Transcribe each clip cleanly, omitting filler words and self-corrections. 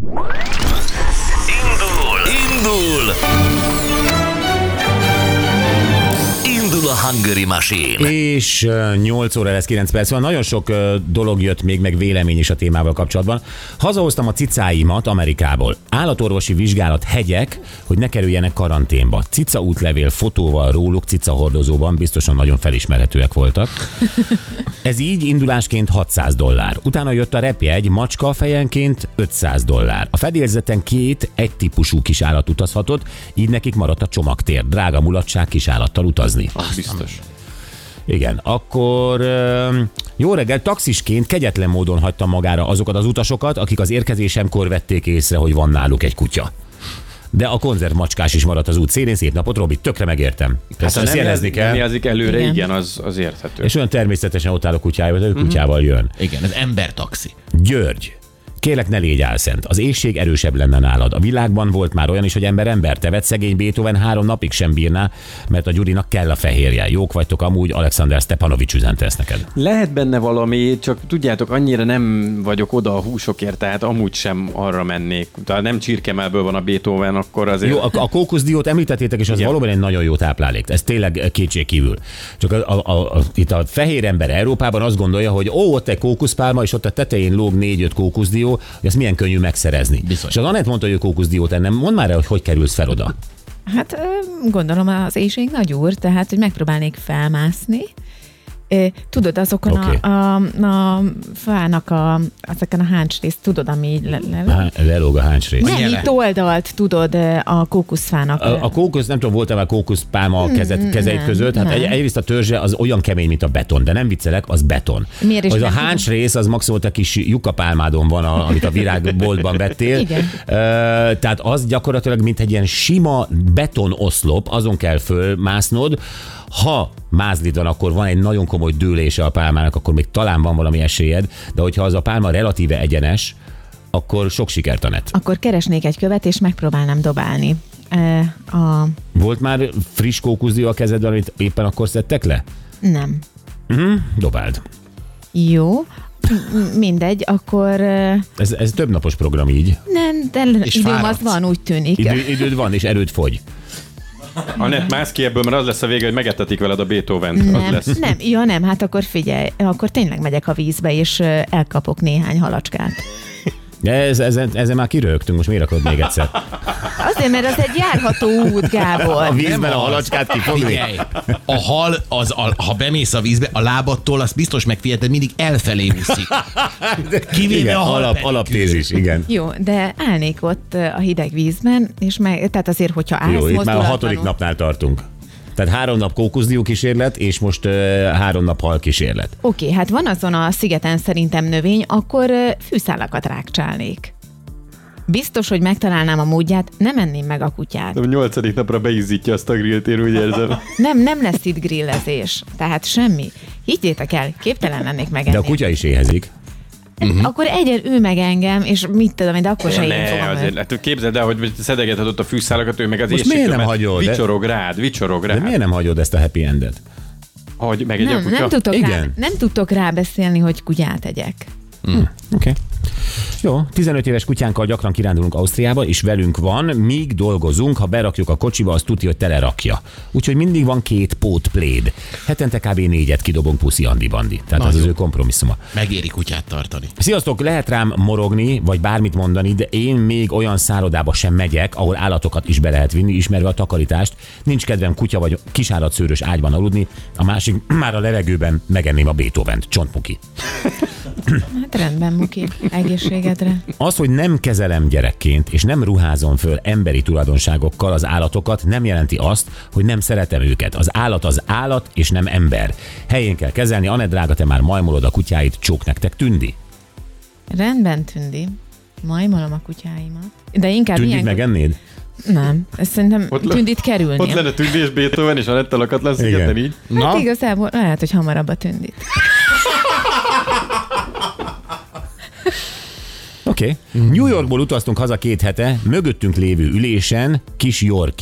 Indul a Hungary Machine. És 8 óra lesz 9 perc van. Nagyon sok dolog jött még, meg vélemény is a témával kapcsolatban. Hazahoztam a cicáimat Amerikából. Állatorvosi vizsgálat hegyek, hogy ne kerüljenek karanténba. Cica útlevél fotóval róluk cica hordozóban, biztosan nagyon felismerhetőek voltak. Ez így indulásként $600. Utána jött a repjegy, macska fejenként $500. A fedélzeten 2 egytípusú kisállat utazhatott, így nekik maradt a csomagtér. Drága mulatság kisállattal utazni. Biztos. Igen, akkor jó reggel, taxisként kegyetlen módon hagytam magára azokat az utasokat, akik az érkezésemkor vették észre, hogy van náluk egy kutya. De a konzervmacskás is maradt az út szélén. Szép napot, Robi, tökre megértem. Ezt jelezni kell. Nem jelzik előre, igen, az érthető. És olyan természetesen ott áll a kutyája, hogy ő kutyával jön. Igen, ez embertaxi. György. Kérlek, ne légy álszent. Az éhség erősebb lenne nálad. A világban volt már olyan is, hogy ember tevet. Szegény Beethoven 3 napig sem bírná, mert a Gyurinak kell a fehérje. Jók vagytok amúgy, Alexander Stepanovics üzente ezt neked. Lehet benne valami, csak tudjátok, annyira nem vagyok oda a húsokért, tehát amúgy sem arra mennék. Tehát nem csirkemelből van a Beethoven, akkor azért... Jó, a kókuszdiót említettétek, és az valóban egy nagyon jó táplálék. Ez tényleg kétségkívül. Csak itt a fehér ember Európában azt gondolja, hogy ott egy kókuszpálma, és ott a tetején lóg 4-5 kókuszdió, hogy ezt milyen könnyű megszerezni. Bizony. És az Anett mondta, hogy ő kókuszdiót ennem. Mondd már el, hogy kerülsz fel oda. Hát gondolom az éjség nagy úr, tehát hogy megpróbálnék felmászni. Tudod, azokon a fának azokon a háncsrészt, tudod, ami így lelóg a háncsrész. Nem, itt oldalt, tudod, a kókuszfának. A kókusz, nem tudom, volt-e már kókuszpálma a kezeit között? Hát egyrészt a törzse az olyan kemény, mint a beton, de nem viccelek, az beton. Az a háncsrész, az maximum a kis lyukapálmádon van, amit a virágboltban vettél. Igen. Tehát az gyakorlatilag, mint egy ilyen sima betonoszlop, azon kell fölmásznod. Ha mázlid van, akkor van egy nagyon komoly dőlése a pálmának, akkor még talán van valami esélyed, de hogyha az a pálma relatíve egyenes, akkor sok sikert, Anett. Akkor keresnék egy követ, és megpróbálnám dobálni. Volt már friss kókuszdió a kezedben, amit éppen akkor szedtek le? Nem. Dobáld. Jó. Mindegy, akkor... Ez több napos program így. Nem, de időm az van, úgy tűnik. Időd van, és erőd fogy. Anett, mász ki ebből, mert az lesz a vége, hogy megetetik veled a Beethovent. Nem, hát akkor figyelj, akkor tényleg megyek a vízbe, és elkapok néhány halacskát. Ezen már kirögtünk, most miért akarod még egyszer? Azért, mert az egy járható út, Gábor. A vízben a halacskát kifogni? A hal, ha bemész a vízbe, a lábadtól azt biztos megfigyelted, mindig elfelé úszik. Kivéve a hal alaptézis, igen. Jó, de állnék ott a hideg vízben, és tehát azért, hogyha állsz jó, itt már a 6. napnál tartunk. Tehát 3 nap kókuszdió kísérlet, és most 3 nap hal kísérlet. Oké, hát van azon a szigeten szerintem növény, akkor fűszálakat rákcsálnék. Biztos, hogy megtalálnám a módját, nem enném meg a kutyát. A 8. napra beizzítja azt a grillt, én úgy érzem. Nem lesz itt grillezés, tehát semmi. Higgyétek el, képtelen lennék megenni. De a kutya is éhezik. Akkor egyen ő meg engem, és mit tudom, de akkor se én fogom azért, hát képzeld el, hogy szedegeted ott a fűszálakat, ő meg az most miért nem hagyod? Vicsorog rád. De miért nem hagyod ezt a happy endet? Hogy megegy a kutya? Nem tudtok rábeszélni, hogy kutyát egyek. Oké. Jó, 15 éves kutyánkkal gyakran kirándulunk Ausztriába, és velünk van, míg dolgozunk, ha berakjuk a kocsiba, az tudja, hogy telerakja. Úgyhogy mindig van 2 pótpléd. Hetente kb. 4-et kidobunk puszi Andi-bandi. Tehát az ő kompromisszuma. Megéri kutyát tartani. Sziasztok, lehet rám morogni, vagy bármit mondani, de én még olyan szállodába sem megyek, ahol állatokat is be lehet vinni, ismerve a takarítást. Nincs kedvem kutya vagy kisállatszőrös ágyban aludni, a másik már a levegőben megenném a Beethovent. Csontmuki. Hát rendben, Muki. Egészségedre. Az, hogy nem kezelem gyerekként, és nem ruházom föl emberi tulajdonságokkal az állatokat, nem jelenti azt, hogy nem szeretem őket. Az állat, és nem ember. Helyén kell kezelni. Anett drága, te már majmolod a kutyáit, csók nektek, Tündi. Rendben, Tündi. Majmolom a kutyáimat. De inkább Tündit megennéd? Nem, ezt szerintem Tündit kerülni. Ott lenne Tündi és Beethoven, és Anettel lakatlan szigeten így. Hát igazából lehet, hogy hamarabb a Tündit. Oké. New Yorkból utaztunk haza 2 hete, mögöttünk lévő ülésen kis Yorkie.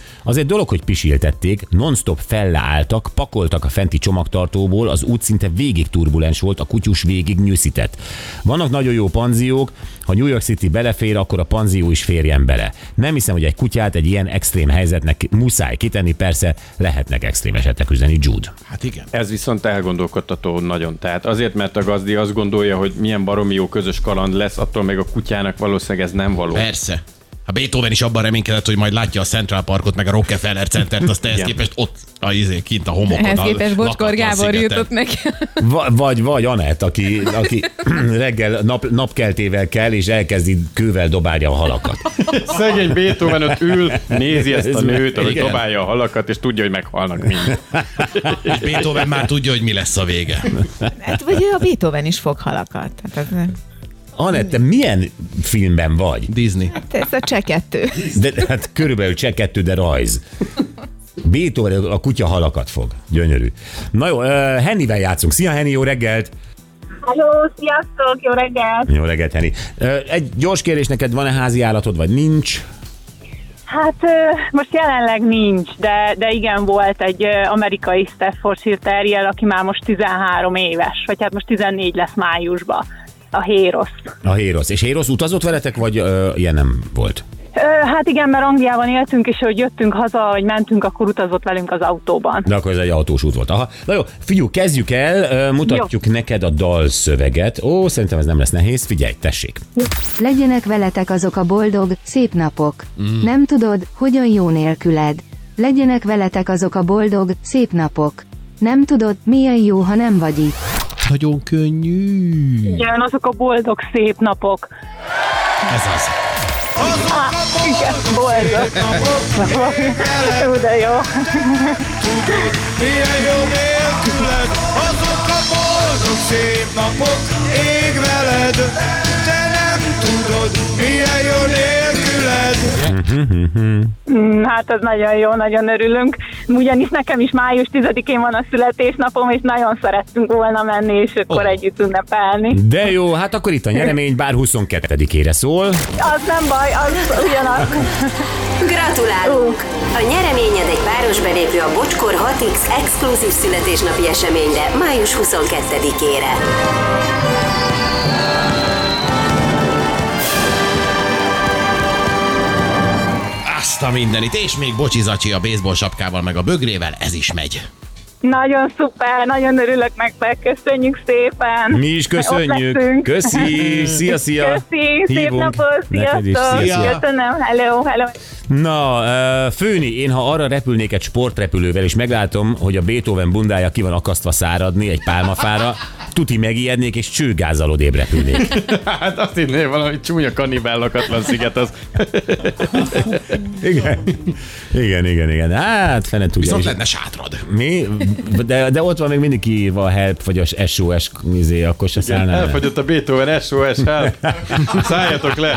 Az egy dolog, hogy pisiltették, non-stop felleálltak, pakoltak a fenti csomagtartóból, az út szinte végig turbulens volt, a kutyus végig nyűszített. Vannak nagyon jó panziók, ha New York City belefér, akkor a panzió is férjen bele. Nem hiszem, hogy egy kutyát egy ilyen extrém helyzetnek muszáj kitenni, persze lehetnek extrém esetek, üzeni Jude. Hát igen. Ez viszont elgondolkodtató nagyon. Tehát azért, mert a gazdi azt gondolja, hogy milyen baromi jó közös kaland lesz, attól meg a kutyának valószínűleg ez nem való. Persze. A Beethoven is abban reménykedett, hogy majd látja a Central Parkot, meg a Rockefeller Centert, azt ehhez képest ott kint a homokon. Ehhez képest Bocskor Gábor jutott neki. Vagy Anett, aki reggel napkeltével kell, és elkezdi kővel dobálja a halakat. Szegény Beethoven ott ül, nézi ezt a nőt, ahogy dobálja a halakat, és tudja, hogy meghalnak mind. És Beethoven már tudja, hogy mi lesz a vége. Hát, vagy a Beethoven is fog halakat. Hát, Anett, te milyen filmben vagy? Disney. hát ez a Cseh 2. De hát körülbelül Cseh 2, de rajz. Beethoven a kutya halakat fog. Gyönyörű. Na jó, Hennivel játszunk. Szia Henni, jó reggelt! Halló, sziasztok, jó reggelt! Jó reggelt, Henni. Egy gyors kérdés, neked van-e házi állatod, vagy nincs? Hát most jelenleg nincs, de igen, volt egy amerikai Staffordshire Terrier, aki már most 13 éves, vagy hát most 14 lesz májusban. A Hérosz. A Hérosz. És Hérosz utazott veletek, vagy ilyen nem volt? Hát igen, mert Angliában éltünk, és hogy jöttünk haza, hogy mentünk, akkor utazott velünk az autóban. De akkor ez egy autós út volt. Aha. Na jó, figyelj, kezdjük el, mutatjuk neked a dalszöveget. Ó, szerintem ez nem lesz nehéz. Figyelj, tessék. Legyenek veletek azok a boldog, szép napok. Nem tudod, hogyan jó nélküled. Legyenek veletek azok a boldog, szép napok. Nem tudod, milyen jó, ha nem vagy itt. Nagyon könnyű. Igen, azok a boldog, szép napok. Ez az. Igen, boldog. Jó, de jó. Milyen jó nélküled, azok a boldog szép napok, ég veled, te nem tudod, milyen jó nélküled. Hát ez nagyon jó, nagyon örülünk. Ugyanis nekem is május 10-én van a születésnapom, és nagyon szerettünk volna menni, és akkor együtt ünnepelni. De jó, hát akkor itt a nyeremény, bár 22-ére szól. Az nem baj, az ugyanaz. Gratulálunk! A nyereményed egy páros belépő a Bocskor 6X exkluzív születésnapi eseményre május 22-ére. Azt a mindenit, és még Bocsi Zacsi a baseball sapkával meg a bögrével, ez is megy. Nagyon szuper, nagyon örülök nektek, köszönjük szépen. Mi is köszönjük. Köszi, szia. Köszi, szép Hívunk. napot, Neked is, sziasztok. szia. Köszönöm, hello. Na, Főni, én ha arra repülnék egy sportrepülővel, és meglátom, hogy a Beethoven bundája ki van akasztva száradni egy pálmafára, tuti megijednék, és csőgázzal odébb repülnék. Hát azt hinném, valami csúnya kannibálokat van sziget az. Igen. Hát, fene tudja. Viszont is. lenne sátrad. Mi? De ott van még mindig kiírva a help, vagy a SOS, akkor se szállnál. Elfogyott a Beethoven SOS, hát szálljatok le.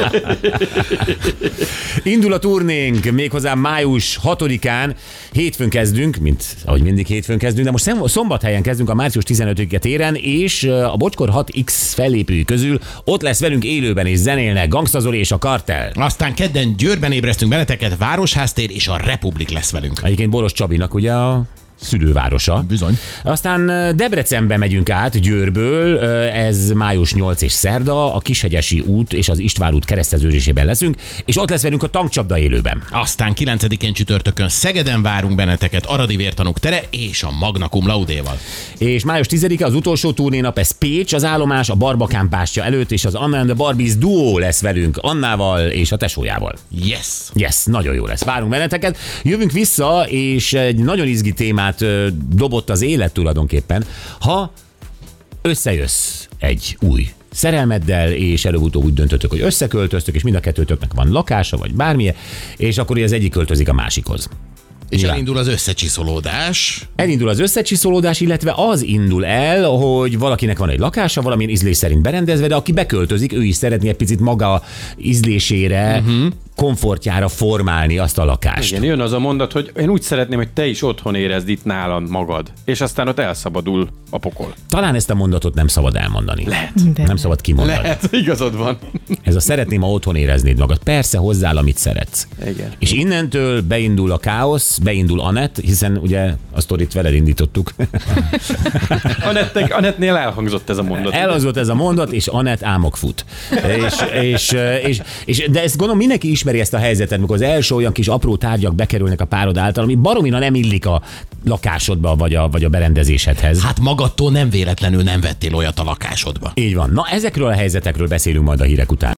Indul a turnénk, méghozzá május 6-án, hétfőn kezdünk, mint ahogy mindig hétfőn kezdünk, de most szombathelyen kezdünk a március 15-e téren, és a Bocskor 6X fellépői közül ott lesz velünk élőben és zenélnek Gangsta Zoli és a Kartel. Aztán kedden Győrben ébresztünk benneteket, Városháztér és a Republik lesz velünk. Egyébként Boros Csabinak ugye a szülővárosa. Bizony. Aztán Debrecenbe megyünk át Győrből, ez május 8 és szerda, a Kishegyesi út és az István út kereszteződésében leszünk, és ott lesz velünk a Tankcsapda élőben. Aztán 9-én csütörtökön Szegeden várunk benneteket Aradi Vértanúk tere és a Magna Cum Laudéval. És május 10-e az utolsó turnénap, ez Pécs, az állomás a Barbakán pástja előtt, és az Anna and the Barbies duó lesz velünk Annával és a tesójával. Yes, nagyon jó lesz. Várunk benneteket. Jövünk vissza, és egy nagyon izgi témát dobott az élet tulajdonképpen, ha összejössz egy új szerelmeddel, és előbb-utóbb úgy döntöttök, hogy összeköltöztök, és mind a kettőtöknek van lakása, vagy bármilyen, és akkor az egyik költözik a másikhoz. És Nyilván. elindul az összecsiszolódás. Elindul az összecsiszolódás, illetve az indul el, hogy valakinek van egy lakása, valamilyen ízlés szerint berendezve, de aki beköltözik, ő is szeretné egy picit maga ízlésére komfortjára formálni azt a lakást. Igen, jön az a mondat, hogy én úgy szeretném, hogy te is otthon érezd itt nálam magad, és aztán ott elszabadul a pokol. Talán ezt a mondatot nem szabad elmondani. Lehet. Nem szabad kimondani. Lehet, igazad van. Ez a szeretném, ha otthon éreznéd magad. Persze hozzáll, amit szeretsz. Igen. És innentől beindul a káosz, beindul Anett, hiszen ugye a sztorit veled indítottuk. Anettnél elhangzott ez a mondat. Elhangzott ez a mondat, és Anett álmok fut. De ezt gondolom mindenki ismeri ezt a helyzetet, mikor az első olyan kis apró tárgyak bekerülnek a párod által, ami baromira nem illik a lakásodba, vagy a berendezésedhez. Hát magadtól nem véletlenül nem vettél olyat a lakásodba. Így van. Na, ezekről a helyzetekről beszélünk majd a hírek után.